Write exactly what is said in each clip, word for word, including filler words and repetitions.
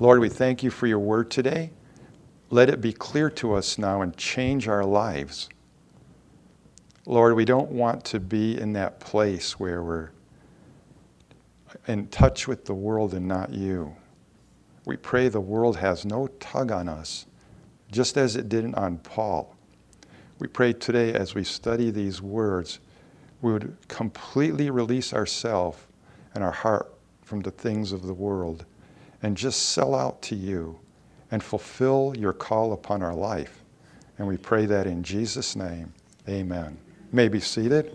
Lord, we thank you for your word today. Let it be clear to us now and change our lives. Lord, we don't want to be in that place where we're in touch with the world and not you. We pray the world has no tug on us, just as it didn't on Paul. We pray today as we study these words, we would completely release ourselves and our heart from the things of the world and just sell out to you and fulfill your call upon our life. And we pray that in Jesus' name, amen. You may be seated.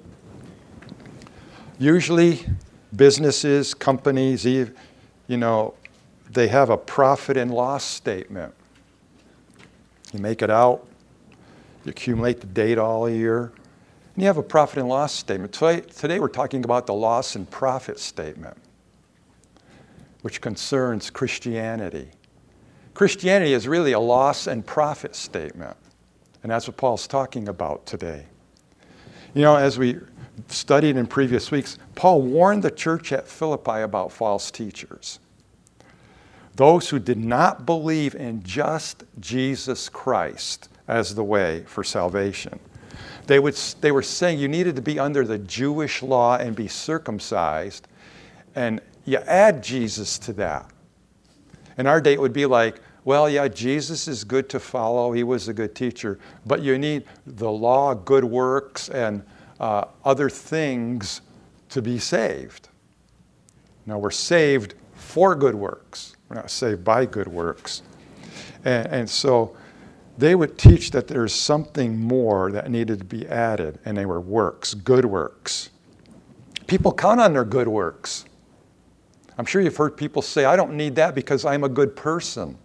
Usually, businesses, companies, you know, they have a profit and loss statement. You make it out, you accumulate the data all year, and you have a profit and loss statement. Today, today we're talking about the loss and profit statement, which concerns Christianity. Christianity is really a loss and profit statement, and that's what Paul's talking about today. You know, as we studied in previous weeks, Paul warned the church at Philippi about false teachers. Those who did not believe in just Jesus Christ as the way for salvation. They would, they were saying you needed to be under the Jewish law and be circumcised, and you add Jesus to that. In our day, it would be like, well, yeah, Jesus is good to follow. He was a good teacher. But you need the law, good works, and uh, other things to be saved. Now, we're saved for good works. We're not saved by good works. And, and so they would teach that there's something more that needed to be added, and they were works, good works. People count on their good works. I'm sure you've heard people say, I don't need that because I'm a good person.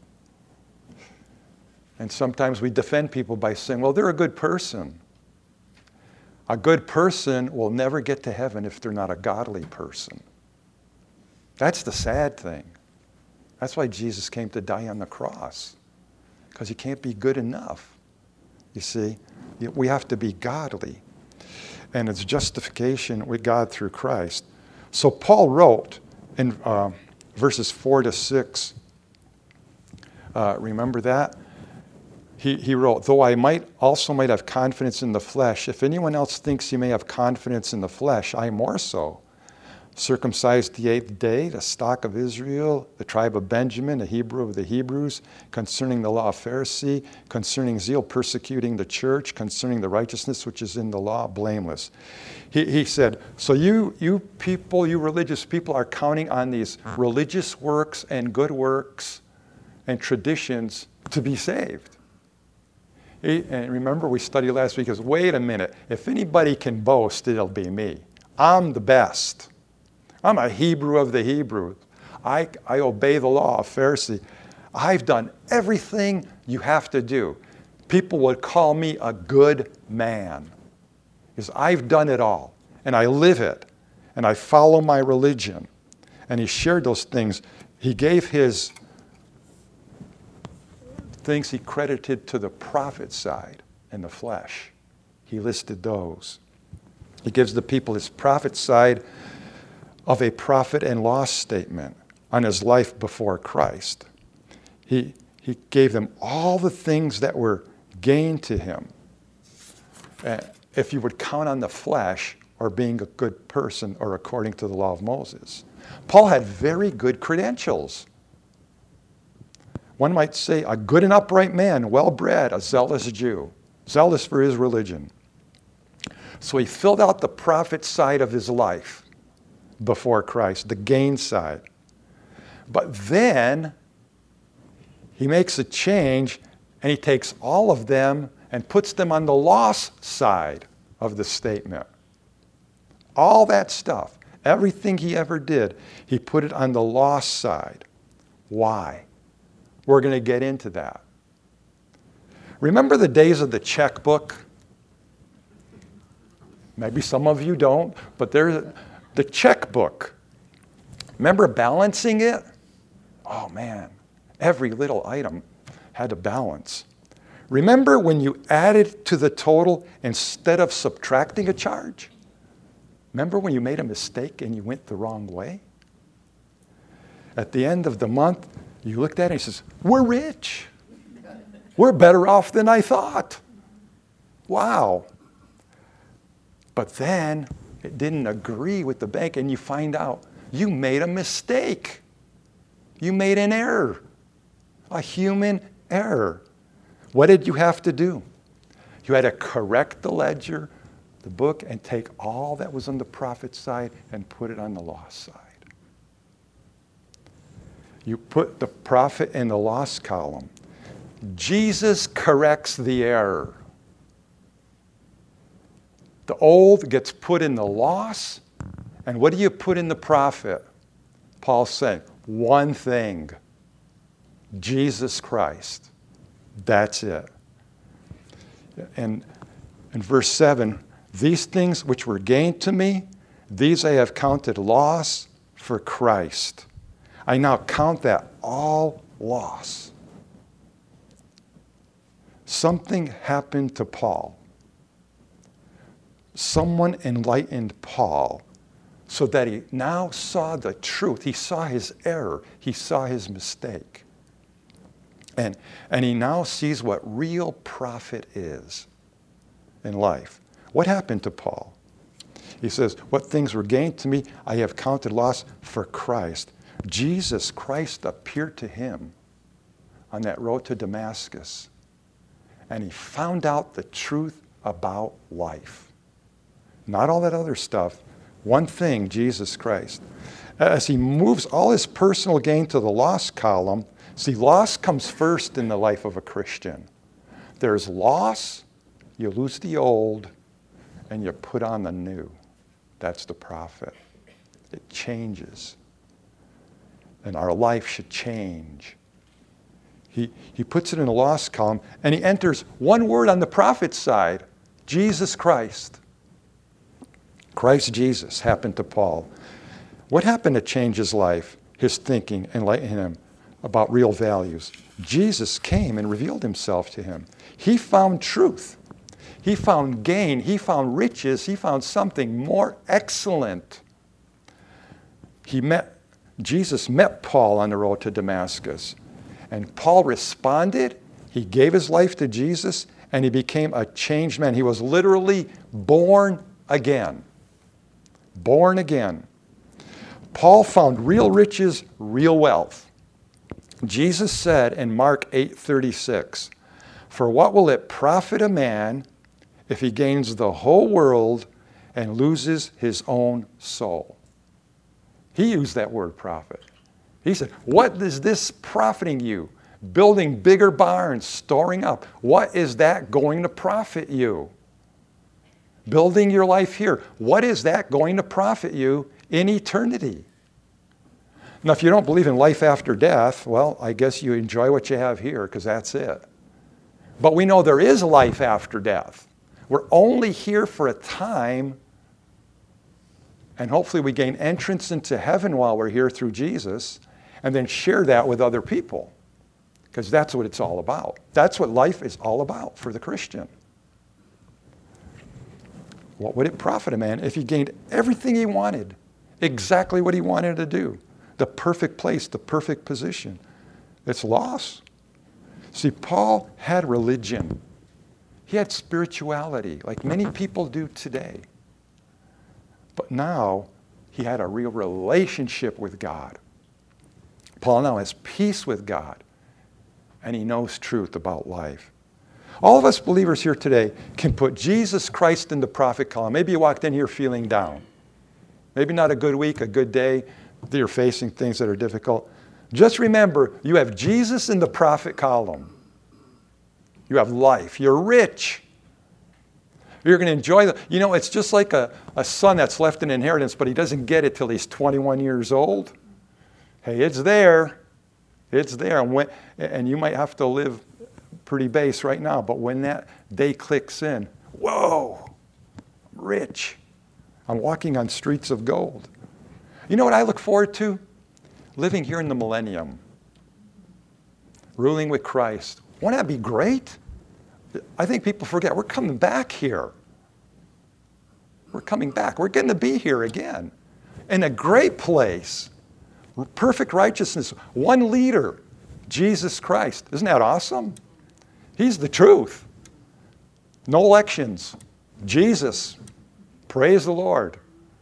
And sometimes we defend people by saying, well, they're a good person. A good person will never get to heaven if they're not a godly person. That's the sad thing. That's why Jesus came to die on the cross, because you can't be good enough. You see, we have to be godly. And it's justification with God through Christ. So Paul wrote, in uh, verses four to six, uh, remember that? He, he wrote, though I might also might have confidence in the flesh, if anyone else thinks he may have confidence in the flesh, I more so. Circumcised the eighth day, the stock of Israel, the tribe of Benjamin, a Hebrew of the Hebrews, concerning the law of Pharisee, concerning zeal persecuting the church, concerning the righteousness which is in the law, blameless. He, he said, so you, you people, you religious people are counting on these religious works and good works and traditions to be saved. He, and remember we studied last week, is wait a minute, if anybody can boast, it'll be me. I'm the best. I'm a Hebrew of the Hebrews. I, I obey the law of Pharisee. I've done everything you have to do. People would call me a good man, because I've done it all, and I live it, and I follow my religion. And he shared those things. He gave his things he credited to the prophet side and the flesh. He listed those. He gives the people his prophet side of a profit and loss statement on his life before Christ. He, he gave them all the things that were gained to him. Uh, if you would count on the flesh or being a good person or according to the law of Moses. Paul had very good credentials. One might say a good and upright man, well-bred, a zealous Jew, zealous for his religion. So he filled out the prophet side of his life before Christ, the gain side. But then he makes a change and he takes all of them and puts them on the loss side of the statement. All that stuff, everything he ever did, he put it on the loss side. Why? We're going to get into that. Remember the days of the checkbook? Maybe some of you don't, but there's the checkbook. Remember balancing it? Oh man, every little item had a balance. Remember when you added to the total instead of subtracting a charge? Remember when you made a mistake and you went the wrong way? At the end of the month, You looked at it and he says, we're rich. We're better off than I thought. Wow. But then it didn't agree with the bank, and you find out you made a mistake. You made an error, a human error. What did you have to do? You had to correct the ledger, the book, and take all that was on the profit side and put it on the loss side. You put the profit in the loss column. Jesus corrects the error. The old gets put in the loss, and what do you put in the profit? Paul's saying, one thing, Jesus Christ. That's it. And in verse seven, these things which were gained to me, these I have counted loss for Christ. I now count that all loss. Something happened to Paul. Someone enlightened Paul so that he now saw the truth. He saw his error. He saw his mistake. And, and he now sees what real profit is in life. What happened to Paul? He says, what things were gained to me, I have counted loss for Christ. Jesus Christ appeared to him on that road to Damascus, and he found out the truth about life. Not all that other stuff. One thing, Jesus Christ. As he moves all his personal gain to the loss column, see, loss comes first in the life of a Christian. There's loss, you lose the old, and you put on the new. That's the profit. It changes. And our life should change. He, he puts it in the loss column, and he enters one word on the profit side, Jesus Christ. Christ Jesus happened to Paul. What happened to change his life, his thinking, enlighten him about real values? Jesus came and revealed himself to him. He found truth. He found gain. He found riches. He found something more excellent. He met, Jesus met Paul on the road to Damascus. And Paul responded. He gave his life to Jesus, and he became a changed man. He was literally born again. Born again. Paul found real riches, real wealth. Jesus said in Mark eight thirty-six, "For what will it profit a man if he gains the whole world and loses his own soul?" He used that word profit. He said, what is this profiting you? Building bigger barns, storing up. What is that going to profit you? Building your life here. What is that going to profit you in eternity? Now, if you don't believe in life after death, well, I guess you enjoy what you have here because that's it. But we know there is life after death. We're only here for a time, and hopefully we gain entrance into heaven while we're here through Jesus, and then share that with other people, because that's what it's all about. That's what life is all about for the Christian. What would it profit a man if he gained everything he wanted, exactly what he wanted to do, the perfect place, the perfect position? It's loss. See, Paul had religion. He had spirituality, like many people do today. But now, he had a real relationship with God. Paul now has peace with God, and he knows truth about life. All of us believers here today can put Jesus Christ in the profit column. Maybe you walked in here feeling down. Maybe not a good week, a good day. You're facing things that are difficult. Just remember, you have Jesus in the profit column. You have life. You're rich. You're going to enjoy the, you know, it's just like a, a son that's left an inheritance, but he doesn't get it till he's twenty-one years old. Hey, it's there. It's there. And, when, and you might have to live pretty base right now, but when that day clicks in, whoa, I'm rich. I'm walking on streets of gold. You know what I look forward to? Living here in the millennium. Ruling with Christ. Won't that be great? I think people forget, we're coming back here. We're coming back. We're getting to be here again. In a great place. Perfect righteousness. One leader. Jesus Christ. Isn't that awesome? He's the truth. No elections. Jesus. Praise the Lord.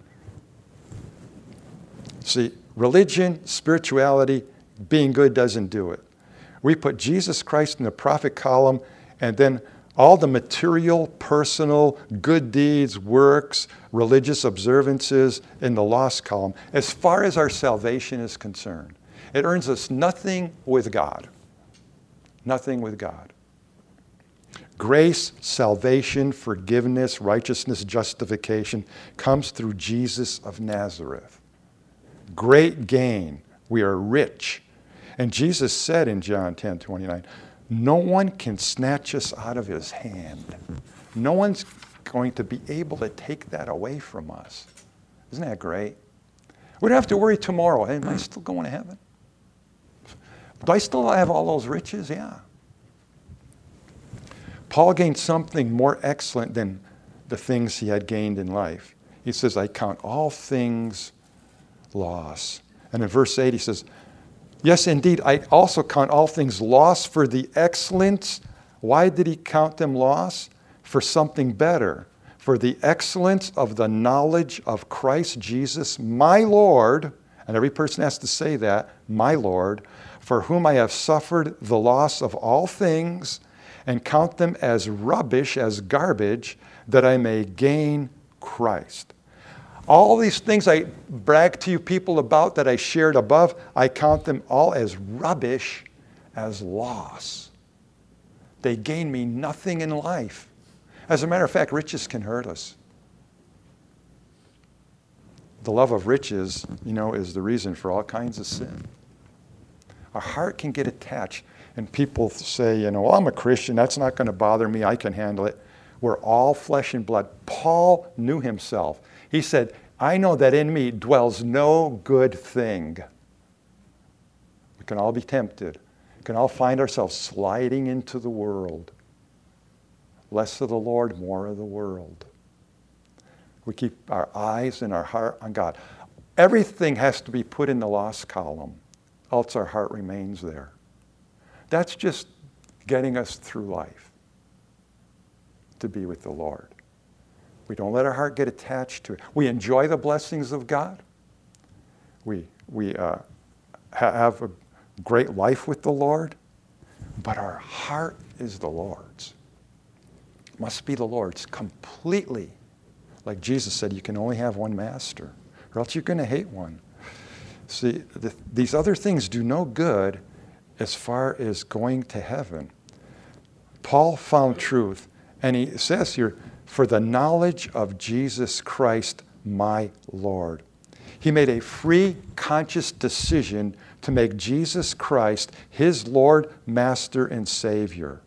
See, religion, spirituality, being good doesn't do it. We put Jesus Christ in the prophet column, and then all the material, personal, good deeds, works, religious observances in the lost column, as far as our salvation is concerned. It earns us nothing with God. Nothing with God. Grace, salvation, forgiveness, righteousness, justification comes through Jesus of Nazareth. Great gain. We are rich. And Jesus said in John ten twenty-nine, no one can snatch us out of his hand. No one's going to be able to take that away from us. Isn't that great? We don't have to worry tomorrow. Hey, am I still going to heaven? Do I still have all those riches? Yeah. Paul gained something more excellent than the things he had gained in life. He says, I count all things loss. And in verse eight he says, yes, indeed, I also count all things loss for the excellence. Why did he count them loss? For something better. For the excellence of the knowledge of Christ Jesus, my Lord, and every person has to say that, my Lord, for whom I have suffered the loss of all things, and count them as rubbish, as garbage, that I may gain Christ. All these things I brag to you people about that I shared above, I count them all as rubbish, as loss. They gain me nothing in life. As a matter of fact, riches can hurt us. The love of riches, you know, is the reason for all kinds of sin. Our heart can get attached, and people say, you know, well, I'm a Christian, that's not going to bother me, I can handle it. We're all flesh and blood. Paul knew himself. He said, I know that in me dwells no good thing. We can all be tempted. We can all find ourselves sliding into the world. Less of the Lord, more of the world. We keep our eyes and our heart on God. Everything has to be put in the lost column, else our heart remains there. That's just getting us through life, to be with the Lord. We don't let our heart get attached to it. We enjoy the blessings of God. We, we uh, ha- have a great life with the Lord, but our heart is the Lord's. It must be the Lord's completely. Like Jesus said, you can only have one master, or else you're going to hate one. See, the, these other things do no good as far as going to heaven. Paul found truth, and he says here, for the knowledge of Jesus Christ, my Lord. He made a free, conscious decision to make Jesus Christ his Lord, Master, and Savior.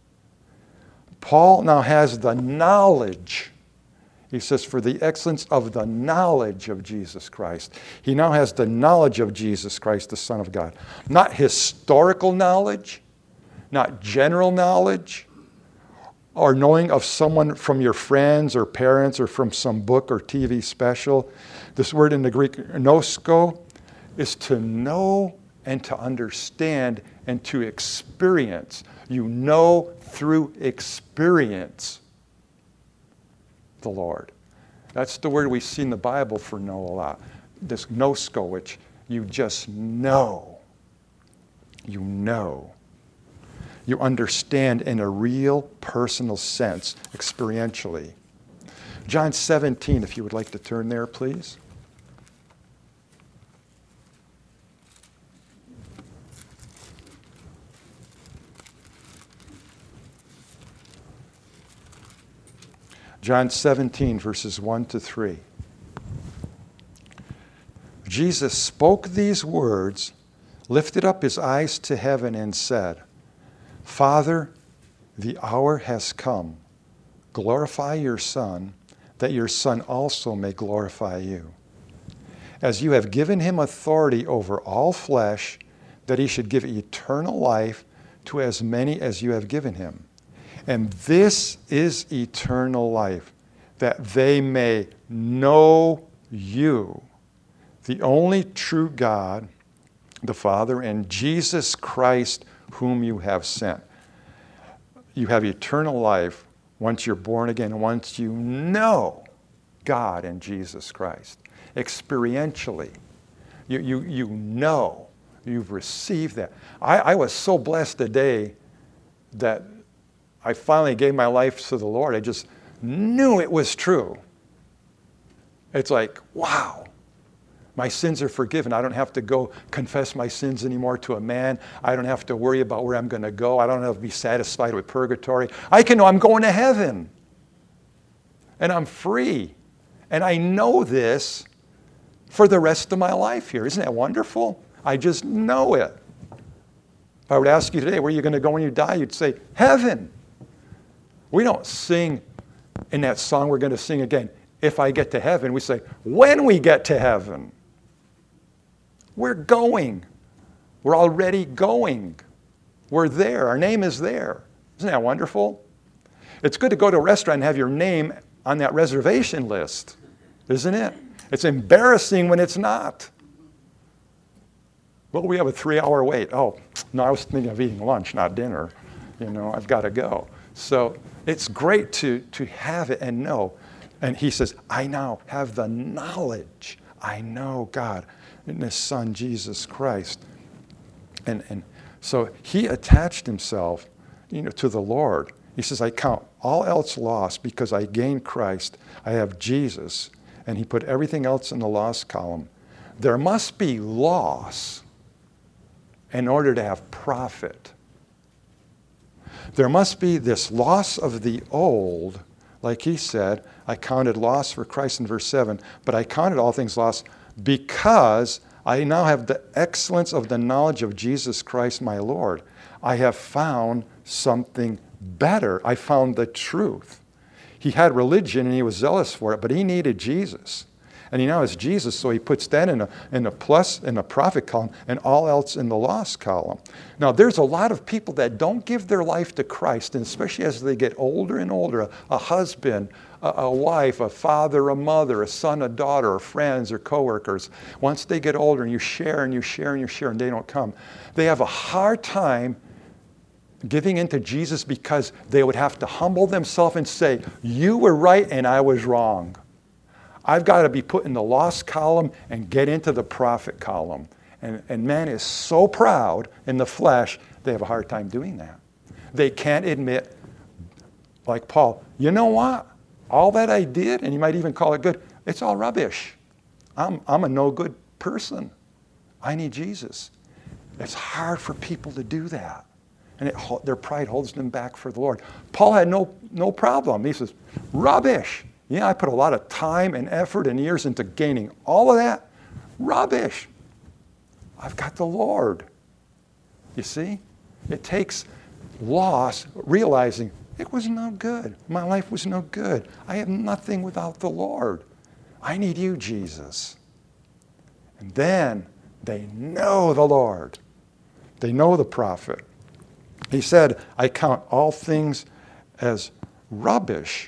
Paul now has the knowledge. He says, for the excellence of the knowledge of Jesus Christ. He now has the knowledge of Jesus Christ, the Son of God. Not historical knowledge, not general knowledge, or knowing of someone from your friends or parents or from some book or T V special. This word in the Greek, gnosko, is to know and to understand and to experience. You know through experience the Lord. That's the word we see in the Bible for know a lot. This gnosko, which you just know. You know. You understand in a real personal sense, experientially. John seventeen, if you would like to turn there, please. John seventeen, verses one to three. Jesus spoke these words, lifted up his eyes to heaven, and said, Father, the hour has come. Glorify your Son, that your Son also may glorify you. As you have given him authority over all flesh, that he should give eternal life to as many as you have given him. And this is eternal life, that they may know you, the only true God, the Father, and Jesus Christ, whom you have sent. You have eternal life once you're born again, once you know God and Jesus Christ. Experientially, you, you, you know you've received that. I, I was so blessed today that I finally gave my life to the Lord. I just knew it was true. It's like, wow. My sins are forgiven. I don't have to go confess my sins anymore to a man. I don't have to worry about where I'm going to go. I don't have to be satisfied with purgatory. I can know I'm going to heaven. And I'm free. And I know this for the rest of my life here. Isn't that wonderful? I just know it. If I would ask you today, where are you going to go when you die? You'd say, heaven. We don't sing in that song we're going to sing again, if I get to heaven. We say, when we get to heaven. We're going. We're already going. We're there. Our name is there. Isn't that wonderful? It's good to go to a restaurant and have your name on that reservation list, isn't it? It's embarrassing when it's not. Well, we have a three-hour wait. Oh, no, I was thinking of eating lunch, not dinner. You know, I've got to go. So it's great to, to have it and know. And he says, I now have the knowledge. I know God and His Son, Jesus Christ. And, and so he attached himself, you know, to the Lord. He says, I count all else lost because I gained Christ. I have Jesus. And he put everything else in the lost column. There must be loss in order to have profit. There must be this loss of the old, like he said, I counted loss for Christ in verse seven, but I counted all things lost because I now have the excellence of the knowledge of Jesus Christ my Lord. I have found something better. I found the truth. He had religion and he was zealous for it, but he needed Jesus. And he now has Jesus, so he puts that in a, in a plus, in a profit column, and all else in the loss column. Now, there's a lot of people that don't give their life to Christ, and especially as they get older and older, a, a husband, a, a wife, a father, a mother, a son, a daughter, or friends, or coworkers. Once they get older and you share and you share and you share and they don't come, they have a hard time giving into Jesus because they would have to humble themselves and say, you were right and I was wrong. I've got to be put in the loss column and get into the profit column. And, and man is so proud in the flesh, they have a hard time doing that. They can't admit, like Paul, you know what? All that I did, and you might even call it good, it's all rubbish. I'm, I'm a no good person. I need Jesus. It's hard for people to do that. And it, their pride holds them back for the Lord. Paul had no, no problem. He says, rubbish. Yeah, I put a lot of time and effort and years into gaining all of that. Rubbish. I've got the Lord. You see? It takes loss, realizing it was no good. My life was no good. I have nothing without the Lord. I need you, Jesus. And then they know the Lord. They know the prophet. He said, I count all things as rubbish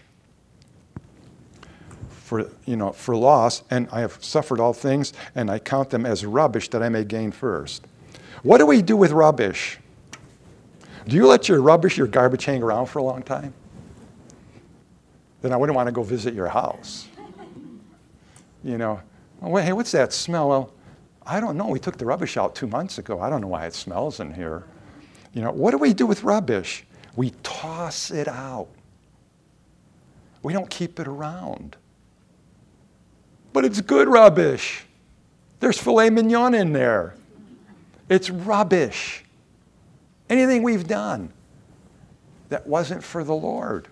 for, you know, for loss, and I have suffered all things, and I count them as rubbish that I may gain first. What do we do with rubbish? Do you let your rubbish, your garbage hang around for a long time? Then I wouldn't want to go visit your house. You know, oh, wait, hey, what's that smell? Well, I don't know. We took the rubbish out two months ago. I don't know why it smells in here. You know, what do we do with rubbish? We toss it out. We don't keep it around. But it's good rubbish. There's filet mignon in there. It's rubbish. Anything we've done that wasn't for the Lord.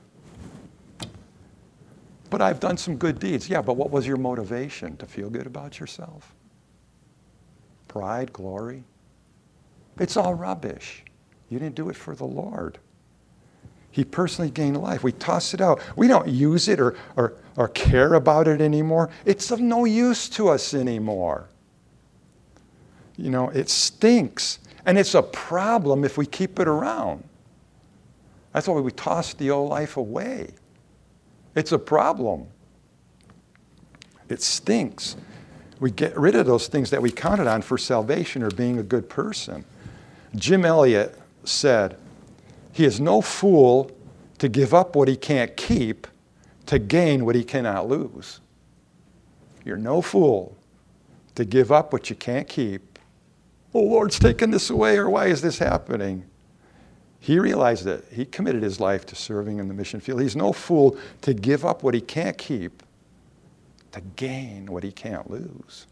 But I've done some good deeds. Yeah, but what was your motivation? To feel good about yourself? Pride, glory? It's all rubbish. You didn't do it for the Lord. He personally gained life. We toss it out. We don't use it or, or, or care about it anymore. It's of no use to us anymore. You know, it stinks. And it's a problem if we keep it around. That's why we toss the old life away. It's a problem. It stinks. We get rid of those things that we counted on for salvation or being a good person. Jim Elliot said, "He is no fool to give up what he can't keep to gain what he cannot lose." You're no fool to give up what you can't keep. "Oh, Lord's taken this away," or "Why is this happening?" He realized that he committed his life to serving in the mission field. He's no fool to give up what he can't keep to gain what he can't lose.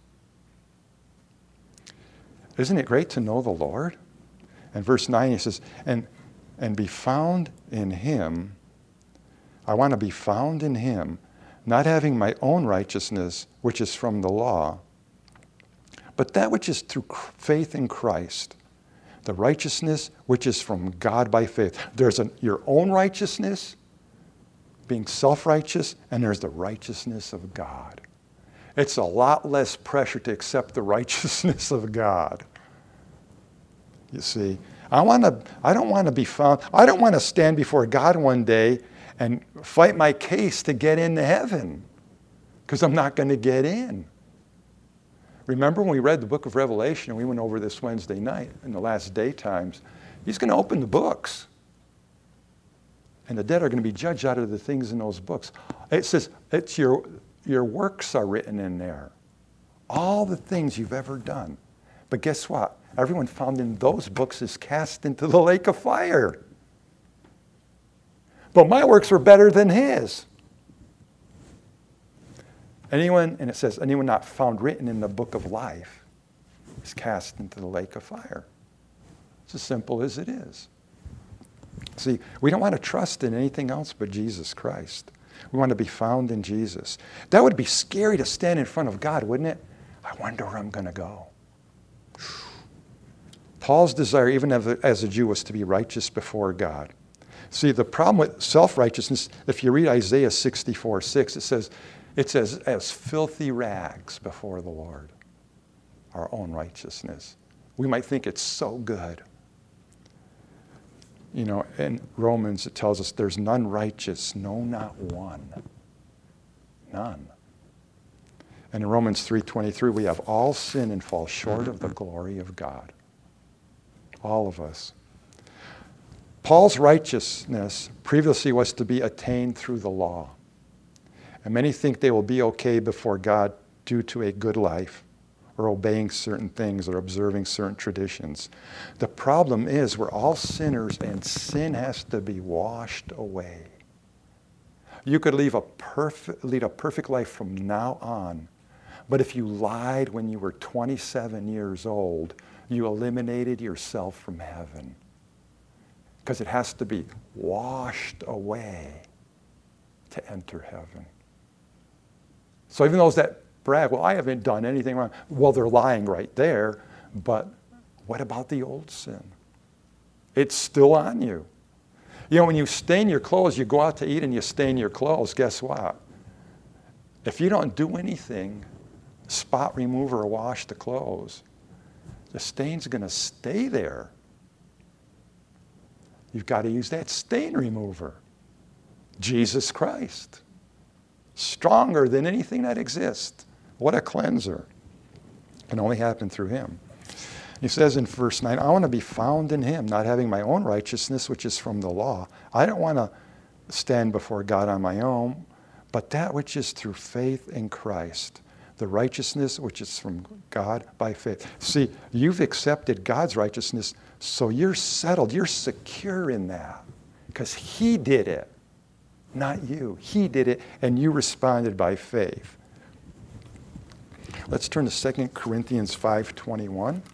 Isn't it great to know the Lord? And verse nine, he says, and, and be found in him. I want to be found in him, not having my own righteousness, which is from the law, but that which is through faith in Christ, the righteousness which is from God by faith. There's an, your own righteousness, being self-righteous, and there's the righteousness of God. It's a lot less pressure to accept the righteousness of God. You see, I want to. I don't want to be found. I don't want to stand before God one day and fight my case to get into heaven, because I'm not going to get in. Remember when we read the book of Revelation, and we went over this Wednesday night in the last day times, he's going to open the books. And the dead are going to be judged out of the things in those books. It says, it's your, your works are written in there. All the things you've ever done. But guess what? Everyone found in those books is cast into the lake of fire. But my works were better than his. Anyone, and it says, anyone not found written in the book of life is cast into the lake of fire. It's as simple as it is. See, we don't want to trust in anything else but Jesus Christ. We want to be found in Jesus. That would be scary to stand in front of God, wouldn't it? I wonder where I'm going to go. Paul's desire, even as a Jew, was to be righteous before God. See, the problem with self-righteousness, if you read Isaiah sixty-four six, it says, it says, as filthy rags before the Lord, our own righteousness. We might think it's so good. You know, in Romans it tells us there's none righteous, no, not one. None. And in Romans three twenty-three, we have all sinned and fall short of the glory of God. All of us. Paul's righteousness previously was to be attained through the law. And many think they will be okay before God due to a good life or obeying certain things or observing certain traditions. The problem is we're all sinners and sin has to be washed away. You could lead a perfect, lead a perfect life from now on, but if you lied when you were twenty-seven years old, you eliminated yourself from heaven. Because it has to be washed away to enter heaven. So even those that brag, well, I haven't done anything wrong. Well, they're lying right there. But what about the old sin? It's still on you. You know, when you stain your clothes, you go out to eat and you stain your clothes, guess what? If you don't do anything, spot remover or wash the clothes, the stain's going to stay there. You've got to use that stain remover. Jesus Christ. Stronger than anything that exists. What a cleanser. It can only happen through him. He says in verse nine, I want to be found in him, not having my own righteousness, which is from the law. I don't want to stand before God on my own, but that which is through faith in Christ. The righteousness which is from God by faith. See, you've accepted God's righteousness, so you're settled. You're secure in that because he did it, not you. He did it, and you responded by faith. Let's turn to Second Corinthians five twenty-one.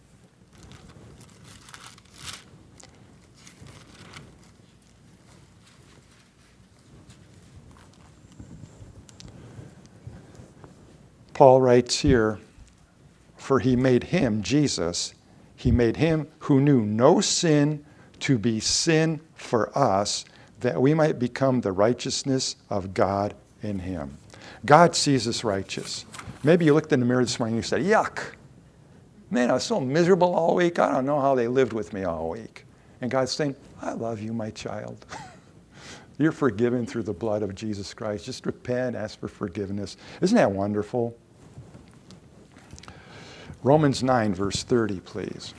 Paul writes here, for he made him, Jesus, he made him who knew no sin to be sin for us, that we might become the righteousness of God in him. God sees us righteous. Maybe you looked in the mirror this morning and you said, yuck. Man, I was so miserable all week. I don't know how they lived with me all week. And God's saying, I love you, my child. You're forgiven through the blood of Jesus Christ. Just repent, ask for forgiveness. Isn't that wonderful? Romans nine, verse thirty, please.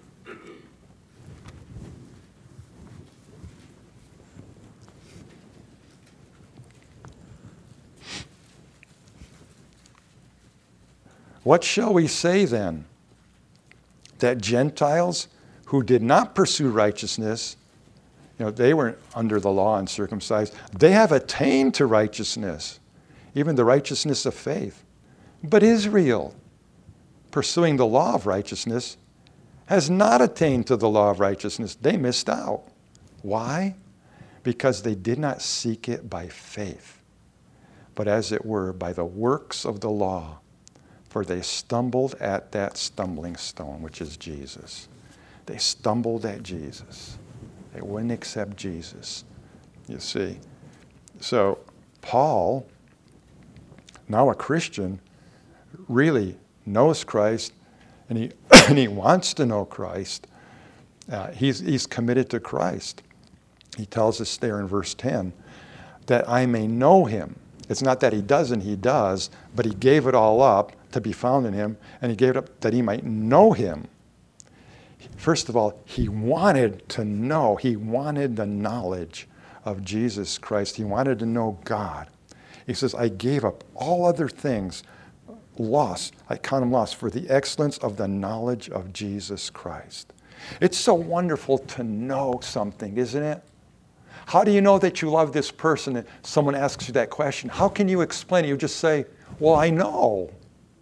What shall we say then? That Gentiles who did not pursue righteousness, you know, they weren't under the law and circumcised, they have attained to righteousness, even the righteousness of faith. But Israel, pursuing the law of righteousness, has not attained to the law of righteousness. They missed out. Why? Because they did not seek it by faith, but as it were by the works of the law. For they stumbled at that stumbling stone, which is Jesus. They stumbled at Jesus. They wouldn't accept Jesus, you see. So Paul, now a Christian, really knows Christ, and he, and he wants to know Christ. Uh, he's, he's committed to Christ. He tells us there in verse ten, that I may know him. It's not that he doesn't, he does, but he gave it all up to be found in him, and he gave it up that he might know him. First of all, he wanted to know. He wanted the knowledge of Jesus Christ. He wanted to know God. He says, I gave up all other things, lost. I count them lost for the excellence of the knowledge of Jesus Christ. It's so wonderful to know something, isn't it? How do you know that you love this person? And someone asks you that question. How can you explain it? You just say, well, I know.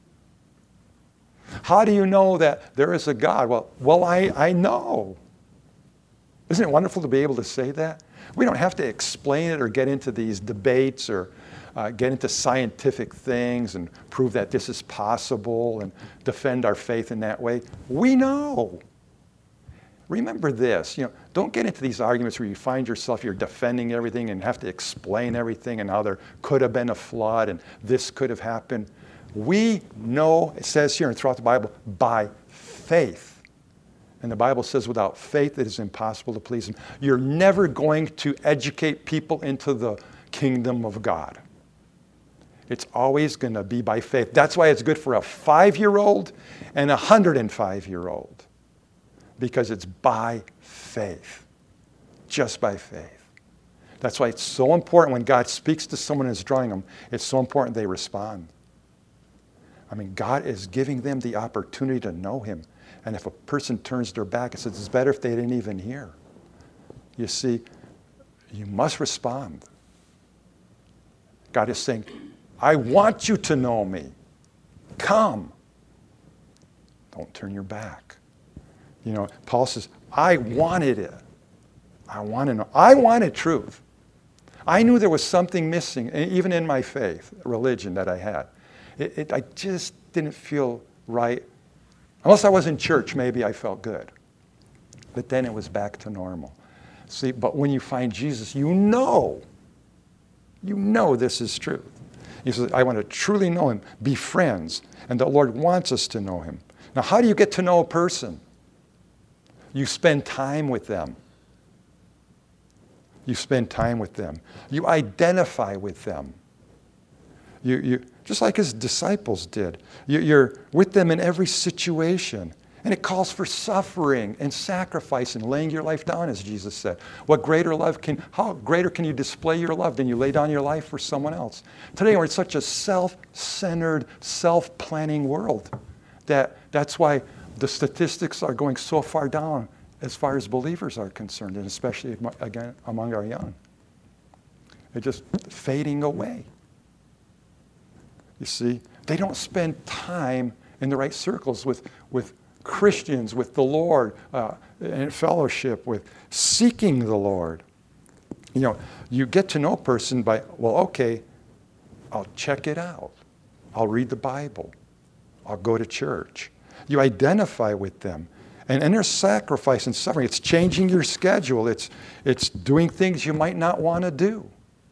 How do you know that there is a God? Well, well, I, I know. Isn't it wonderful to be able to say that? We don't have to explain it or get into these debates or uh, get into scientific things and prove that this is possible and defend our faith in that way. We know. Remember this, you know, don't get into these arguments where you find yourself, you're defending everything and have to explain everything and how there could have been a flood and this could have happened. We know, it says here and throughout the Bible, by faith. And the Bible says without faith it is impossible to please him. You're never going to educate people into the kingdom of God. It's always going to be by faith. That's why it's good for a five-year-old and a one hundred five-year-old. Because it's by faith. Just by faith. That's why it's so important when God speaks to someone and is drawing them, it's so important they respond. I mean, God is giving them the opportunity to know him. And if a person turns their back and says, it's better if they didn't even hear. You see, you must respond. God is saying, I want you to know me. Come. Don't turn your back. You know, Paul says, I wanted it. I want to know. I wanted truth. I knew there was something missing, even in my faith, religion that I had. It, it, I just didn't feel right. Unless I was in church, maybe I felt good. But then it was back to normal. See, but when you find Jesus, you know. You know this is truth. He says, I want to truly know him, be friends. And the Lord wants us to know him. Now, how do you get to know a person? You spend time with them. You spend time with them. You identify with them. You, you, just like his disciples did. You, you're with them in every situation. And it calls for suffering and sacrifice and laying your life down, as Jesus said. What greater love can, how greater can you display your love than you lay down your life for someone else? Today we're in such a self-centered, self-planning world that that's why the statistics are going so far down as far as believers are concerned, and especially again among our young. They're just fading away. You see, they don't spend time in the right circles with, with Christians, with the Lord, uh, in fellowship, with seeking the Lord. You know, you get to know a person by, well, okay, I'll check it out. I'll read the Bible. I'll go to church. You identify with them. And, and there's sacrifice and suffering. It's changing your schedule. It's, it's doing things you might not want to do.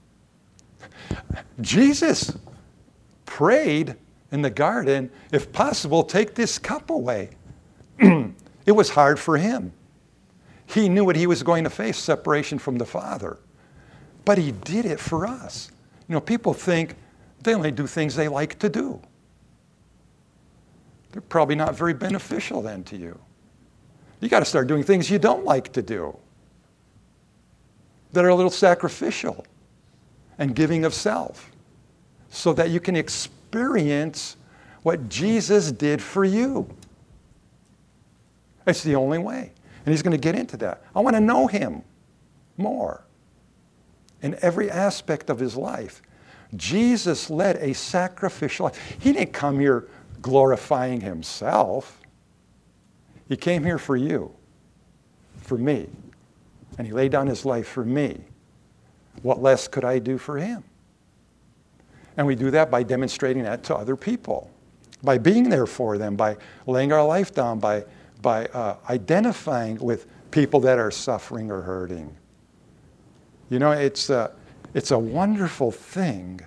Jesus prayed in the garden, if possible, take this cup away. It was hard for him. He knew what he was going to face, separation from the Father. But he did it for us. You know, people think they only do things they like to do. they're probably not very beneficial then to you. You got to start doing things you don't like to do, that are a little sacrificial and giving of self, so that you can experience what Jesus did for you. It's the only way. And he's going to get into that. I want to know him more in every aspect of his life. Jesus led a sacrificial life. He didn't come here glorifying himself. He came here for you, for me. And he laid down his life for me. What less could I do for him? And we do that by demonstrating that to other people, by being there for them, by laying our life down, by, by uh, identifying with people that are suffering or hurting. You know, it's a, it's a wonderful thing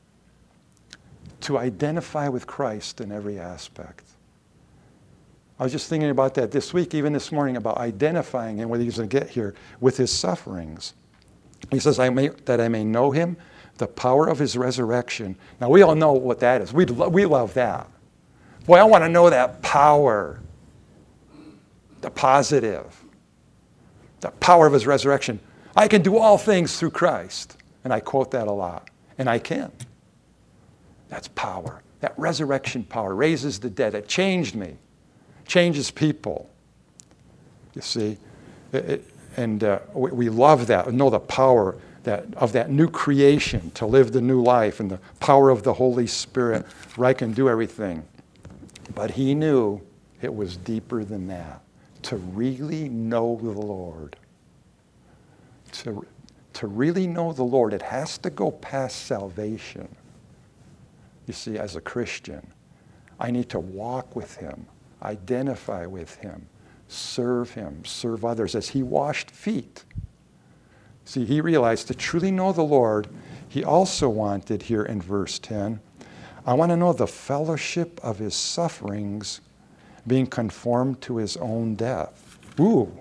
to identify with Christ in every aspect. I was just thinking about that this week, even this morning, about identifying him, whether he's going to get here, with his sufferings. He says, I may, that I may know him, the power of his resurrection. Now, we all know what that is. We, lo- we love that. Boy, I want to know that power, the positive, the power of his resurrection. I can do all things through Christ. And I quote that a lot. And I can. That's power. That resurrection power raises the dead. It changed me. Changes people. You see? It, it, and uh, we, we love that. We know the power that, of that new creation to live the new life, and the power of the Holy Spirit where I can do everything. But he knew it was deeper than that. To really know the Lord. To, to really know the Lord, it has to go past salvation. You see, as a Christian, I need to walk with him, identify with him, serve him, serve others as he washed feet. See, he realized to truly know the Lord, he also wanted here in verse ten, I want to know the fellowship of his sufferings, being conformed to his own death. Ooh.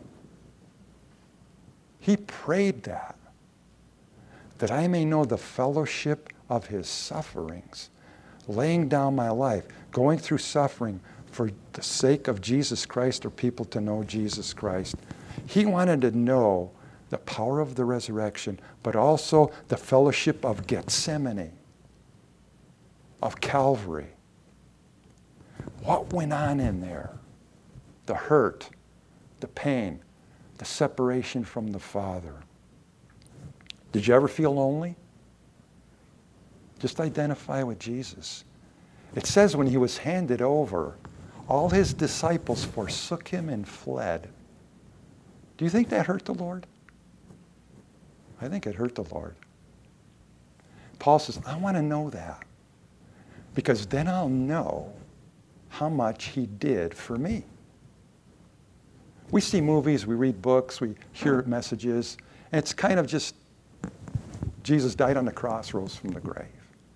He prayed that, that I may know the fellowship of his sufferings, laying down my life, going through suffering for the sake of Jesus Christ, or people to know Jesus Christ. He wanted to know the power of the resurrection, but also the fellowship of Gethsemane, of Calvary. What went on in there? The hurt, the pain, the separation from the Father. Did you ever feel lonely? Just identify with Jesus. It says when he was handed over, all his disciples forsook him and fled. Do you think that hurt the Lord? I think it hurt the Lord. Paul says, I want to know that, because then I'll know how much he did for me. We see movies, we read books, we hear messages, and it's kind of just Jesus died on the cross, rose from the grave.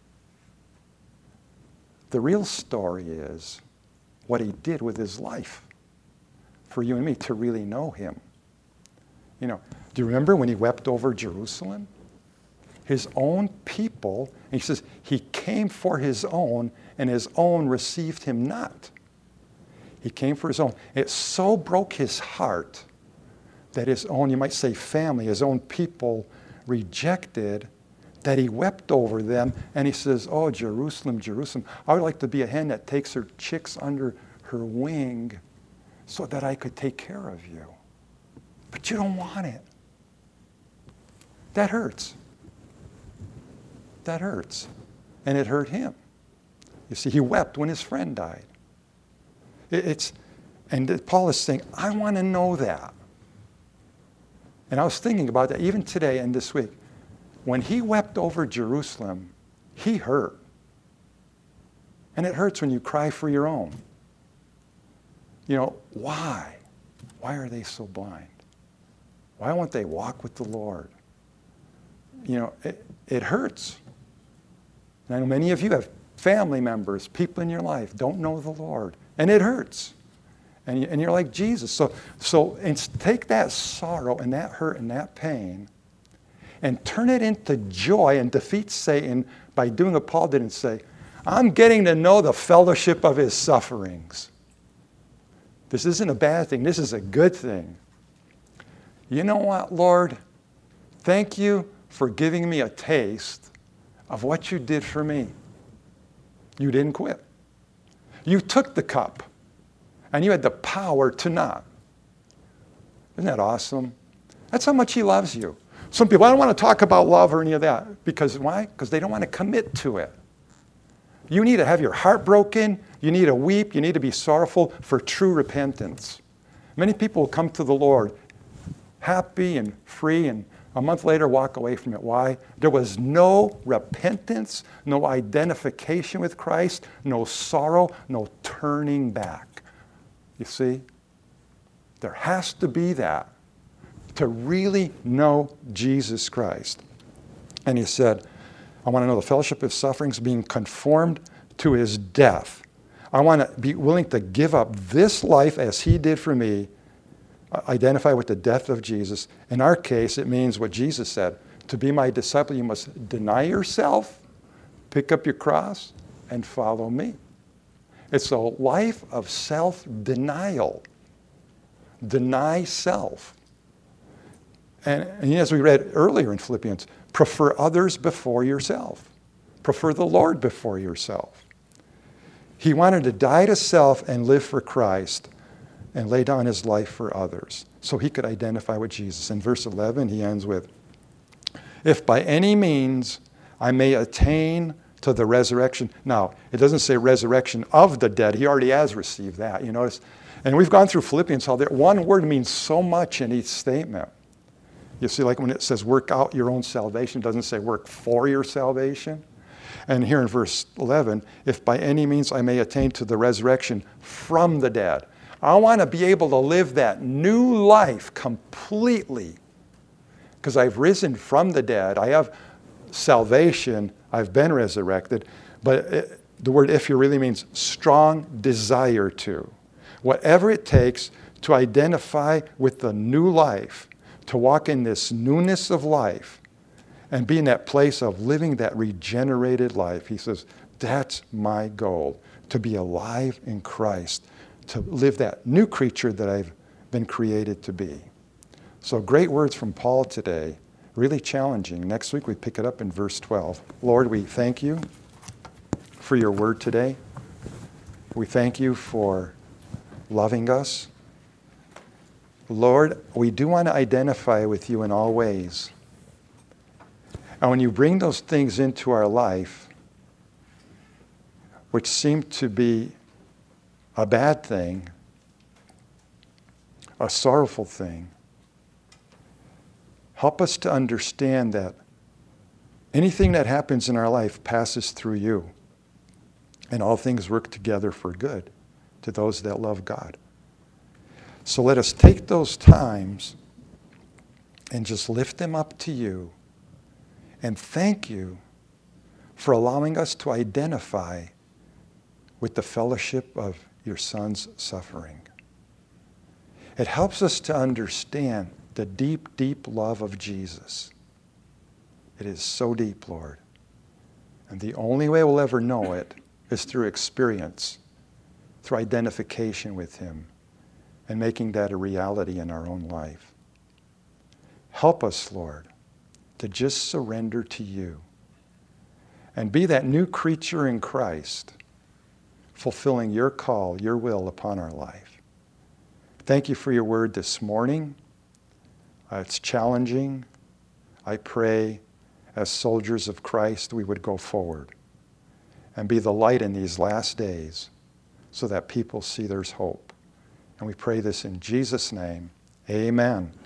The real story is what he did with his life for you and me to really know him. You know, do you remember when he wept over Jerusalem? His own people, and he says, he came for his own, and his own received him not. He came for his own. It so broke his heart that his own, you might say family, his own people rejected, that he wept over them, and he says, oh, Jerusalem, Jerusalem, I would like to be a hen that takes her chicks under her wing so that I could take care of you. But you don't want it. That hurts. That hurts. And it hurt him. You see, he wept when his friend died. It, it's, and Paul is saying, I want to know that. And I was thinking about that even today and this week. When he wept over Jerusalem, he hurt. And it hurts when you cry for your own. You know, why? Why are they so blind? Why won't they walk with the Lord? You know, it, it hurts. And I know many of you have family members, people in your life don't know the Lord. And it hurts. And, you, and you're like Jesus. So, so take that sorrow and that hurt and that pain and turn it into joy and defeat Satan by doing what Paul did and say, I'm getting to know the fellowship of his sufferings. This isn't a bad thing. This is a good thing. You know what, Lord? Thank you for giving me a taste of what you did for me. You didn't quit. You took the cup, and you had the power to not. Isn't that awesome? That's how much he loves you. Some people, I don't want to talk about love or any of that. Because why? Because they don't want to commit to it. You need to have your heart broken. You need to weep. You need to be sorrowful for true repentance. Many people will come to the Lord happy and free, and a month later walk away from it. Why? There was no repentance, no identification with Christ, no sorrow, no turning back. You see? There has to be that to really know Jesus Christ. And he said, I want to know the fellowship of sufferings, being conformed to his death. I want to be willing to give up this life as he did for me, identify with the death of Jesus. In our case, it means what Jesus said. To be my disciple, you must deny yourself, pick up your cross, and follow me. It's a life of self-denial. Deny self. And, and as we read earlier in Philippians, prefer others before yourself. Prefer the Lord before yourself. He wanted to die to self and live for Christ and lay down his life for others so he could identify with Jesus. In verse eleven, he ends with, if by any means I may attain to the resurrection. Now, it doesn't say resurrection of the dead. He already has received that. You notice? And we've gone through Philippians, how that one word means so much in each statement. You see, like when it says work out your own salvation, it doesn't say work for your salvation. And here in verse eleven, if by any means I may attain to the resurrection from the dead. I want to be able to live that new life completely because I've risen from the dead. I have salvation. I've been resurrected. But it, the word if here really means strong desire to. Whatever it takes to identify with the new life, to walk in this newness of life and be in that place of living that regenerated life. He says, that's my goal, to be alive in Christ, to live that new creature that I've been created to be. So great words from Paul today, really challenging. Next week we pick it up in verse twelve. Lord, we thank you for your word today. We thank you for loving us. Lord, we do want to identify with you in all ways. And when you bring those things into our life, which seem to be a bad thing, a sorrowful thing, help us to understand that anything that happens in our life passes through you, and all things work together for good to those that love God. So let us take those times and just lift them up to you and thank you for allowing us to identify with the fellowship of your Son's suffering. It helps us to understand the deep, deep love of Jesus. It is so deep, Lord. And the only way we'll ever know it is through experience, through identification with him, and making that a reality in our own life. Help us, Lord, to just surrender to you and be that new creature in Christ, fulfilling your call, your will upon our life. Thank you for your word this morning. Uh, it's challenging. I pray as soldiers of Christ we would go forward and be the light in these last days so that people see there's hope. And we pray this in Jesus' name. Amen.